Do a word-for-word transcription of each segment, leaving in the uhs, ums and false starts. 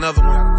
another one.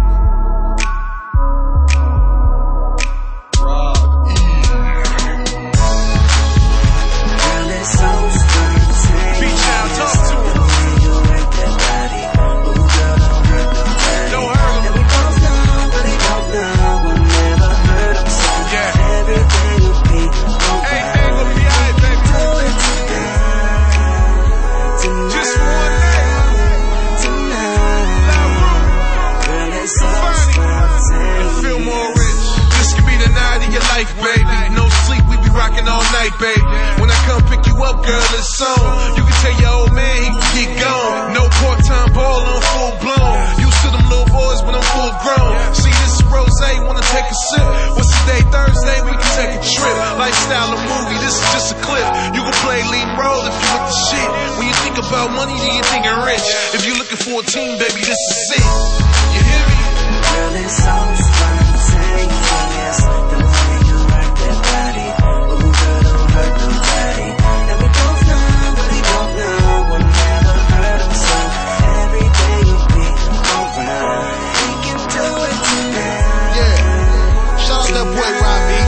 Baby, no sleep, we be rocking all night, baby. When I come pick you up, girl, it's on. You can tell your old man he can get gone. No part-time ball, I'm full blown. Used to them little boys, but I'm full grown. See, this is rose, wanna take a sip. What's the day, Thursday? We can take a trip. Lifestyle, a movie, this is just a clip. You can play lead role if you with the shit. When you think about money, then you thinking rich. If you looking for a team, baby, this is it. You hear me? Girl, it's so spontaneous. The way you rock that body. Ooh, girl, don't hurt nobody. And we both know, but we don't know. We'll never hurt them, so every day you'll be alright. We can do it tonight. Yeah. Shout out that boy, Robbie.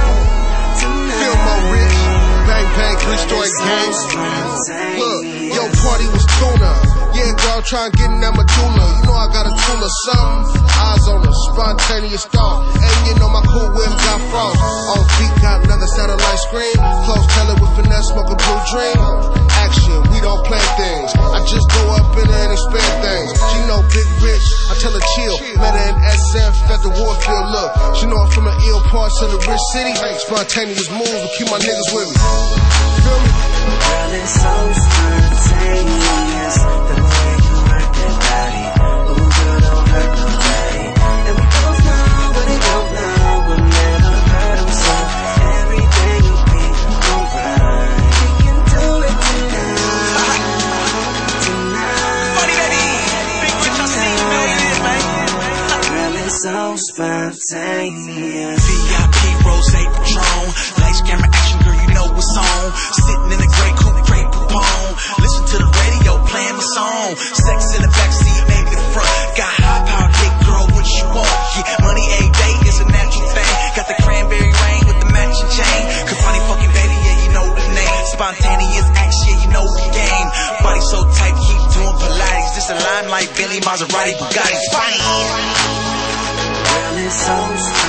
Feel more rich. Bang, bang, three story gang. Look, yo, party was tuna. Yeah, girl, try and get in that medulla. You know I got a tool or something. Eyes on a spontaneous thought. And you know my cool whip got frost. On feet got leather satellite screen. Close tailored with finesse, smoke a blue dream. Action, we don't plan things. I just go up in there and expand things. She know big rich, I tell her chill. Met her in S F at the Warfield. Look, she know I'm from the ill parts of the rich city. Spontaneous moves will keep my niggas with me. Feel me? Girl, it's so spontaneous. The way you work that body. Ooh, girl, don't hurt nobody. And we both know, but they don't know. We'll never hurt them, so every day you'll be alright. We can do it tonight. Tonight. Funny baby, big rich, I see you, baby, man. Girl, it's so spontaneous. V I P, Rose, Patron. Lights, camera, action, girl, you know what's on. Sitting in a gray coupe, gray Capone. Listen to the radio, playing my song. Sex in the backseat, maybe the front. Got high power, big girl, what you want? Yeah, money every day is a natural thing. Got the cranberry rain with the matching chain. Cause funny fucking baby, yeah, you know the name. Spontaneous action, yeah, you know the game. Body so tight, keep doing Pilates. This a line like Bentley, Maserati, Bugatti, Spanish. Girl, it's so